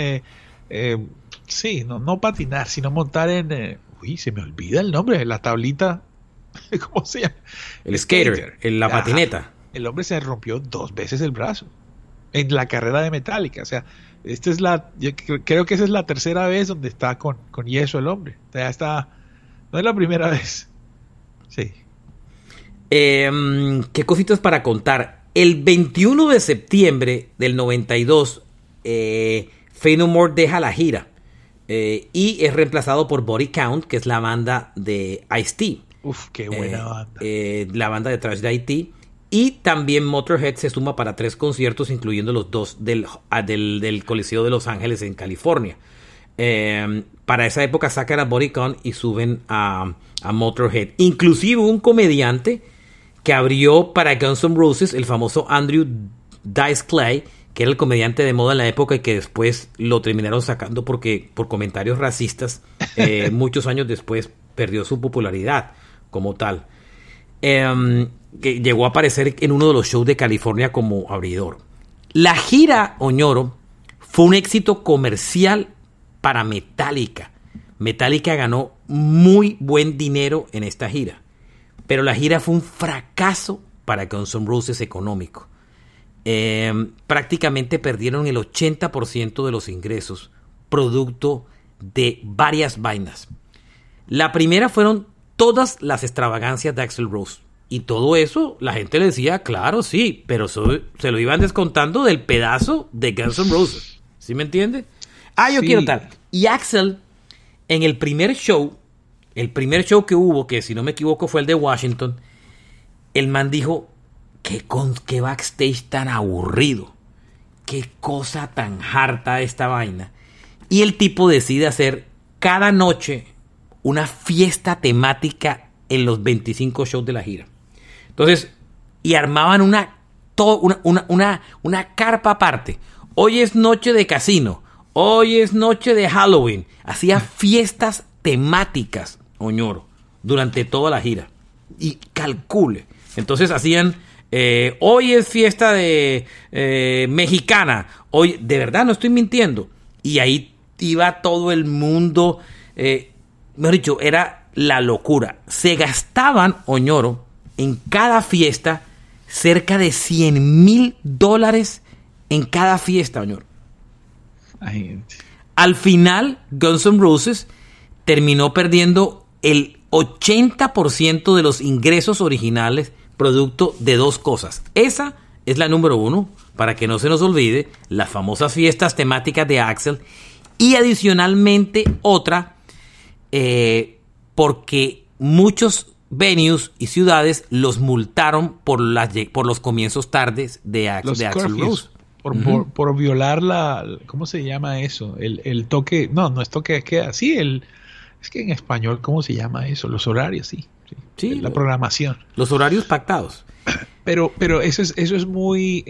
no patinar, sino montar en, se me olvida el nombre, la tablita ¿Cómo se llama? El skater, la patineta. El hombre se rompió 2 veces el brazo en la carrera de Metallica. O sea, yo creo que esa es la tercera vez donde está con yeso el hombre. O sea, no es la primera vez. Sí. ¿Qué cositas para contar? El 21 de septiembre del 92, Faith No More deja la gira y es reemplazado por Body Count, que es la banda de Ice-T. Uf, qué buena banda. La banda de thrash de Ice-T. Y también Motorhead se suma para 3 conciertos, incluyendo los 2 del Coliseo de Los Ángeles en California. Para esa época sacan a Body Count y suben a Motorhead. Inclusive un comediante que abrió para Guns N' Roses, el famoso Andrew Dice Clay, que era el comediante de moda en la época y que después lo terminaron sacando por comentarios racistas. Muchos años después perdió su popularidad como tal. Que llegó a aparecer en uno de los shows de California como abridor. La gira, Oñoro, fue un éxito comercial para Metallica. Metallica ganó muy buen dinero en esta gira, pero la gira fue un fracaso para Guns N' Roses económico. Prácticamente perdieron el 80% de los ingresos, producto de varias vainas. La primera fueron todas las extravagancias de Axl Rose. Y todo eso, la gente le decía, claro, sí, pero se lo iban descontando del pedazo de Guns N' Roses. ¿Sí me entiende? Yo quiero tal. Y Axl, en el primer show que hubo, que si no me equivoco fue el de Washington, el man dijo, qué backstage tan aburrido, qué cosa tan harta esta vaina. Y el tipo decide hacer cada noche una fiesta temática en los 25 shows de la gira. Entonces, y armaban una carpa aparte. Hoy es noche de casino, hoy es noche de Halloween. Hacía fiestas temáticas, Oñoro, durante toda la gira. Y calcule. Entonces hacían, hoy es fiesta de mexicana. Hoy, de verdad, no estoy mintiendo. Y ahí iba todo el mundo. Mejor dicho, era la locura. Se gastaban, Oñoro, en cada fiesta cerca de $100,000 en cada fiesta, Oñoro. Al final, Guns N' Roses terminó perdiendo el 80% de los ingresos originales, producto de 2 cosas. Esa es la número 1, para que no se nos olvide, las famosas fiestas temáticas de Axl. Y adicionalmente otra, porque muchos venues y ciudades los multaron por los comienzos tardes de Axl Rose. Por violar ¿cómo se llama eso? El toque, no es toque de queda, sí, es que en español, ¿cómo se llama eso? Los horarios, sí, la programación. Los horarios pactados. Pero eso es muy,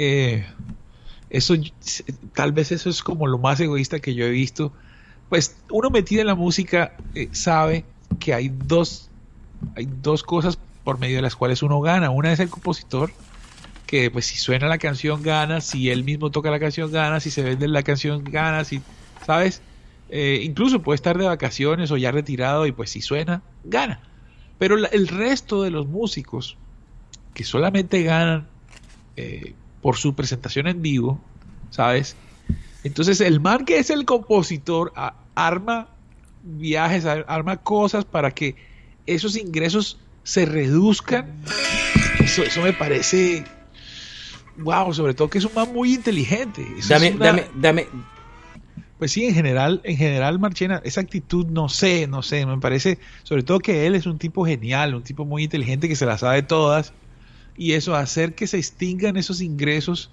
tal vez eso es como lo más egoísta que yo he visto. Pues uno metido en la música sabe que hay dos cosas por medio de las cuales uno gana. Una es el compositor, que pues si suena la canción gana, si él mismo toca la canción gana, si se vende la canción gana, si, ¿sabes? Incluso puede estar de vacaciones o ya retirado y pues si suena, gana. Pero el resto de los músicos que solamente ganan por su presentación en vivo, ¿sabes? Entonces el man que es el compositor arma viajes, arma cosas para que esos ingresos se reduzcan. Eso me parece wow, sobre todo que es un man muy inteligente. Dame. Pues sí, en general, Marchena, esa actitud no sé, me parece, sobre todo que él es un tipo genial, un tipo muy inteligente que se las sabe todas, y eso, hacer que se extingan esos ingresos,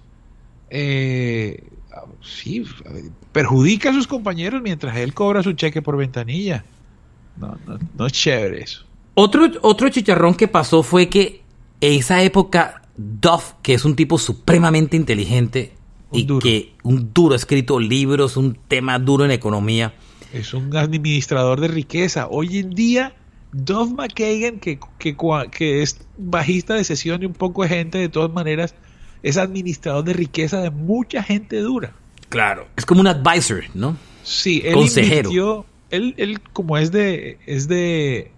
sí, perjudica a sus compañeros mientras él cobra su cheque por ventanilla. No es chévere eso. Otro chicharrón que pasó fue que en esa época Duff, que es un tipo supremamente inteligente, un duro, ha escrito libros, un tema duro en economía. Es un administrador de riqueza. Hoy en día, Duff McKagan, que es bajista de sesión y un poco de gente, de todas maneras, es administrador de riqueza de mucha gente dura. Claro, es como un advisor, ¿no? Sí, él consejero. Invirtió, él como es de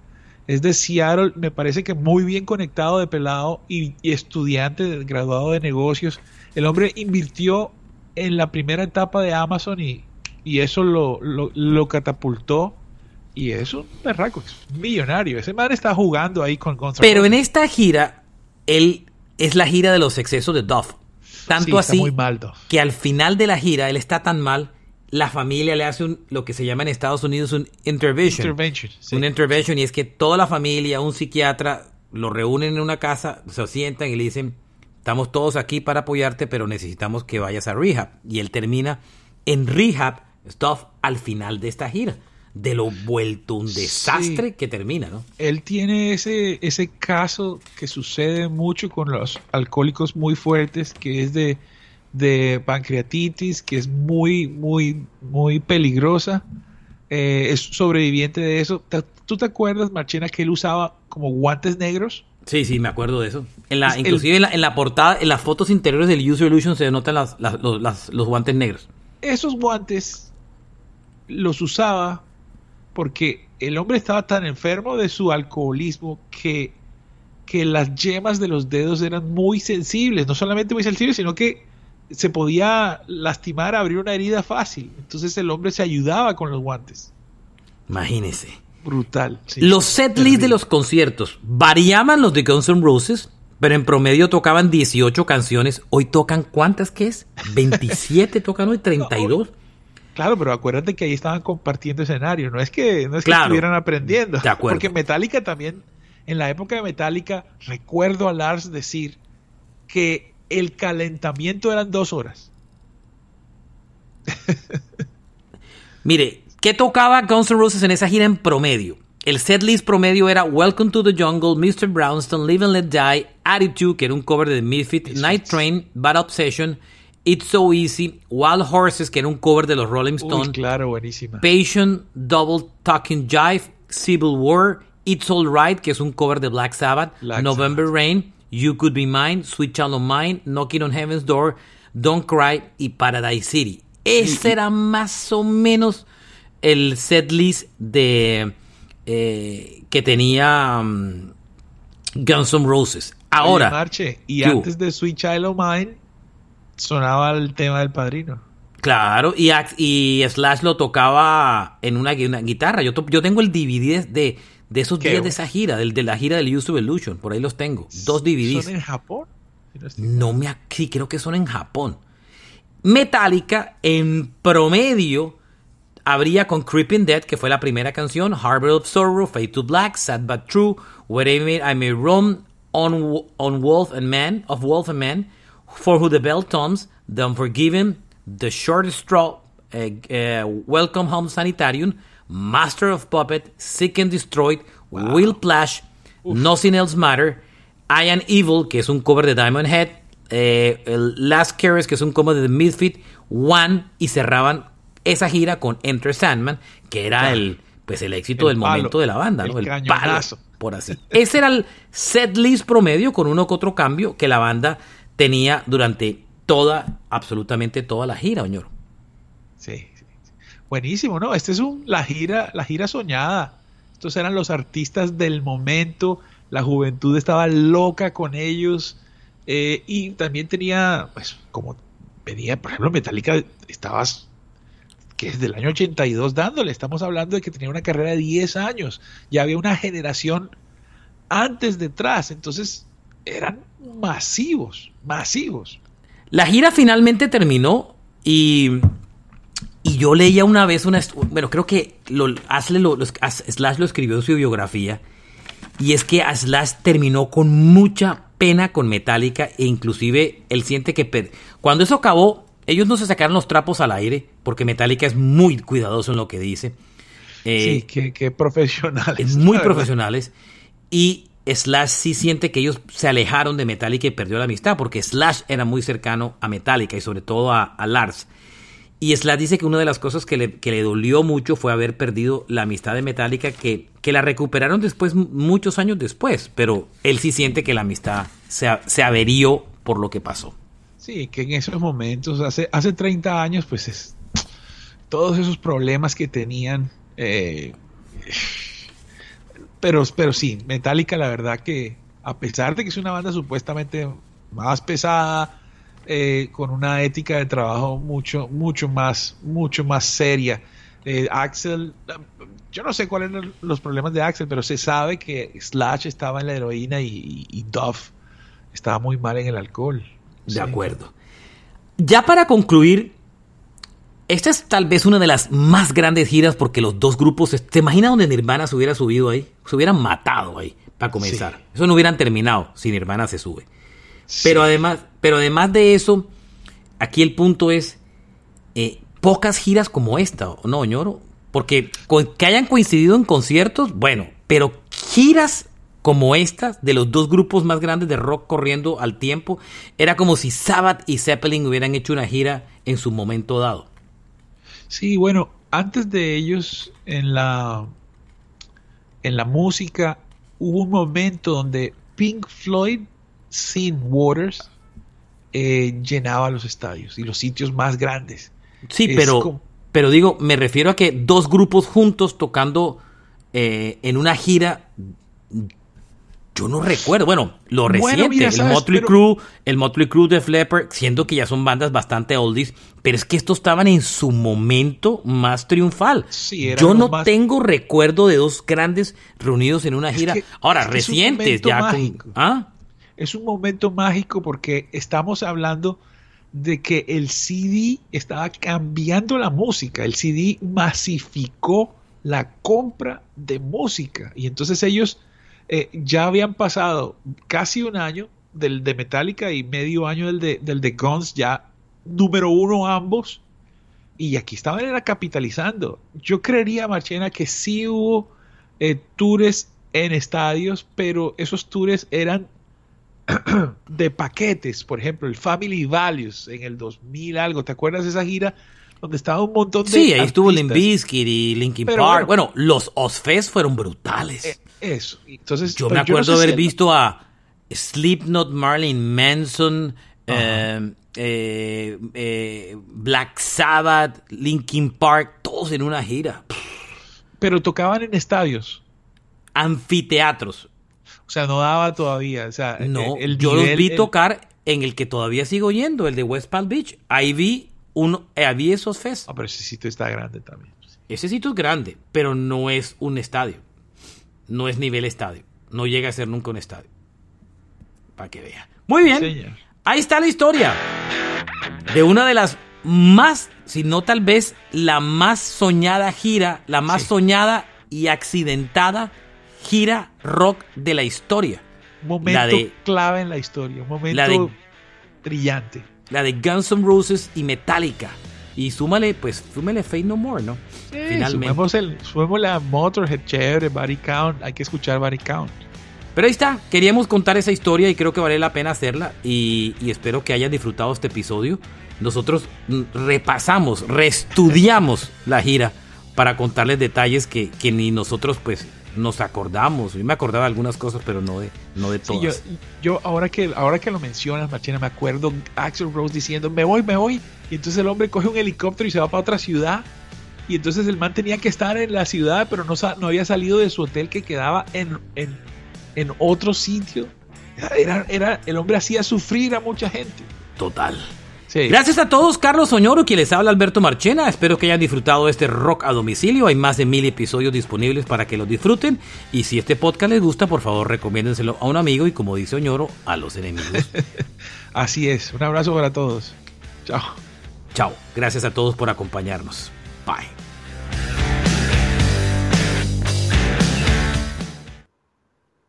es de Seattle, me parece que muy bien conectado de pelado y estudiante, graduado de negocios. El hombre invirtió en la primera etapa de Amazon y eso lo catapultó. Y es un berraco, es un millonario. Ese man está jugando ahí con Guns N' Pero Roses. en esta gira, él es la gira de los excesos de Duff. Tanto Sí, así está muy mal, Duff. que al final de la gira, él está tan mal, la familia le hace lo que se llama en Estados Unidos un intervention. Sí. Un intervention, y es que toda la familia, un psiquiatra, lo reúnen en una casa, se sientan y le dicen, estamos todos aquí para apoyarte, pero necesitamos que vayas a rehab. Y él termina en rehab, Duff, al final de esta gira. De lo vuelto un desastre que termina, ¿no? Él tiene ese caso que sucede mucho con los alcohólicos muy fuertes, que es de pancreatitis, que es muy, muy, muy peligrosa. Es sobreviviente de eso. ¿Tú te acuerdas, Marchena, que él usaba como guantes negros? Sí, me acuerdo de eso. Inclusive en la portada, en las fotos interiores del Use Your Illusion se notan los guantes negros. Esos guantes los usaba porque el hombre estaba tan enfermo de su alcoholismo que las yemas de los dedos eran muy sensibles. No solamente muy sensibles, sino que se podía lastimar, abrir una herida fácil. Entonces el hombre se ayudaba con los guantes. Imagínese. Brutal. Sí, los setlist de los conciertos variaban los de Guns N' Roses, pero en promedio tocaban 18 canciones. Hoy tocan, ¿cuántas que es? 27 tocan hoy, 32. Claro, pero acuérdate que ahí estaban compartiendo escenario. No es que estuvieran aprendiendo. De acuerdo. Porque Metallica también, en la época de Metallica, recuerdo a Lars decir que el calentamiento eran 2 horas. Mire, ¿qué tocaba Guns N' Roses en esa gira en promedio? El setlist promedio era Welcome to the Jungle, Mr. Brownstone, Live and Let Die, Attitude, que era un cover de Misfits, Night Train, Bad Obsession, It's So Easy, Wild Horses, que era un cover de los Rolling Stones. Uy, claro, buenísima. Patient, Double Talking Jive, Civil War, It's Alright, que es un cover de Black Sabbath, November Rain, You Could Be Mine, Sweet Child of Mine, Knocking on Heaven's Door, Don't Cry y Paradise City. Ese era más o menos el setlist de que tenía Guns N' Roses. Ahora, oye, Marche, y antes de Sweet Child of Mine sonaba el tema del Padrino. Claro, y Slash lo tocaba en una guitarra. Yo tengo el DVD de esos días de esa gira, de la gira del Use Your Illusion. Por ahí los tengo. 2 DVDs. ¿Son en Japón? Sí, creo que son en Japón. Metallica, en promedio, habría con Creeping Dead, que fue la primera canción, Harbor of Sorrow, Fade to Black, Sad But True, Wherever I May Roam, On Wolf and Man, Of Wolf and Man, For Who the Bell Tolls, The Unforgiven, The Short Straw, Welcome Home Sanitarium, Master of Puppet, Sick and Destroyed, Will Plash, Nothing Else Matter, I Am Evil, que es un cover de Diamond Head, Last Caress, que es un cover de The Misfits, One, y cerraban esa gira con Enter Sandman, que era el éxito del momento de la banda, ¿no? El palo, por así. Ese era el setlist promedio, con uno que otro cambio que la banda tenía durante absolutamente toda la gira, señor. Sí. Buenísimo, ¿no? Esta es la gira soñada. Estos eran los artistas del momento. La juventud estaba loca con ellos. Y también tenía, pues, como venía, por ejemplo, Metallica, que es del año 82 dándole. Estamos hablando de que tenía una carrera de 10 años. Ya había una generación antes detrás. Entonces, eran masivos. La gira finalmente terminó y yo leía una vez creo que Slash lo escribió en su biografía, y es que Slash terminó con mucha pena con Metallica, e inclusive él siente que cuando eso acabó, ellos no se sacaron los trapos al aire, porque Metallica es muy cuidadoso en lo que dice. Sí, que profesionales. Es muy profesionales. Y Slash sí siente que ellos se alejaron de Metallica y perdió la amistad, porque Slash era muy cercano a Metallica y sobre todo a Lars. Y Slash dice que una de las cosas que le dolió mucho fue haber perdido la amistad de Metallica, que la recuperaron después, muchos años después, pero él sí siente que la amistad se averió por lo que pasó. Sí, que en esos momentos, hace 30 años, pues todos esos problemas que tenían, pero sí, Metallica, la verdad que a pesar de que es una banda supuestamente más pesada, con una ética de trabajo mucho más seria, Axl, yo no sé cuáles eran los problemas de Axl, pero se sabe que Slash estaba en la heroína y Duff estaba muy mal en el alcohol. De acuerdo. Ya para concluir, esta es tal vez una de las más grandes giras porque los dos grupos, ¿te imaginas donde Nirvana se hubiera subido ahí? Se hubieran matado ahí para comenzar. Sí. Eso no hubieran terminado si Nirvana se sube. Sí. Pero además de eso, aquí el punto es pocas giras como esta, ¿no, Ñoro? Porque que hayan coincidido en conciertos, bueno, pero giras como estas de los dos grupos más grandes de rock corriendo al tiempo, era como si Sabbath y Zeppelin hubieran hecho una gira en su momento dado. Sí, bueno, antes de ellos en la música hubo un momento donde Pink Floyd sin Waters llenaba los estadios y los sitios más grandes. Sí, pero digo, me refiero a que dos grupos juntos tocando en una gira. Yo no recuerdo, bueno, lo reciente, mira, el Motley Crue de Def Leppard, siendo que ya son bandas bastante oldies, pero es que estos estaban en su momento más triunfal. Sí, yo no tengo recuerdo de dos grandes reunidos en una gira. Ahora, recientes ya. Es un momento mágico porque estamos hablando de que el CD estaba cambiando la música. El CD masificó la compra de música y entonces ellos ya habían pasado casi un año del de Metallica y medio año del de Guns, ya número 1 ambos, y aquí estaban capitalizando. Yo creería, Marchena, que sí hubo tours en estadios, pero esos tours eran de paquetes. Por ejemplo, el Family Values en el 2000 algo, ¿te acuerdas de esa gira? Donde estaba un montón de Sí, ahí estuvo Limp Bizkit y Linkin Park. Bueno, los Ozfest fueron brutales. Eso. Entonces, yo me acuerdo haber visto a Slipknot, Marilyn Manson, Black Sabbath, Linkin Park, todos en una gira. Pero tocaban en estadios. Anfiteatros. O sea, no daba todavía. O sea, no, yo los vi tocar en el que todavía sigo yendo, el de West Palm Beach. Ahí vi esos fest. Pero ese sitio está grande también. Ese sitio es grande, pero no es un estadio. No es nivel estadio. No llega a ser nunca un estadio. Para que vea. Muy bien. Señor. Ahí está la historia de una de las más, si no tal vez la más soñada gira, la más soñada y accidentada gira rock de la historia. Un momento clave en la historia. Un momento brillante. La de Guns N' Roses y Metallica. Y súmale Faith No More, ¿no? Sí, finalmente. Sumemos la Motorhead, chévere, Body Count. Hay que escuchar Body Count. Pero ahí está. Queríamos contar esa historia y creo que vale la pena hacerla. Y espero que hayan disfrutado este episodio. Nosotros reestudiamos la gira para contarles detalles que ni nosotros pues nos acordamos. Yo me acordaba de algunas cosas, pero no de todas. Sí, yo ahora que lo mencionas, Marchena, me acuerdo Axl Rose diciendo, me voy. Y entonces el hombre coge un helicóptero y se va para otra ciudad. Y entonces el man tenía que estar en la ciudad, pero no había salido de su hotel que quedaba en otro sitio. El hombre hacía sufrir a mucha gente. Total. Sí. Gracias a todos, Carlos Oñoro, quien les habla, Alberto Marchena. Espero que hayan disfrutado de este Rock a Domicilio. Hay más de 1000 episodios disponibles para que los disfruten. Y si este podcast les gusta, por favor, recomiéndenselo a un amigo y, como dice Oñoro, a los enemigos. Así es. Un abrazo para todos. Chao. Chao. Gracias a todos por acompañarnos. Bye.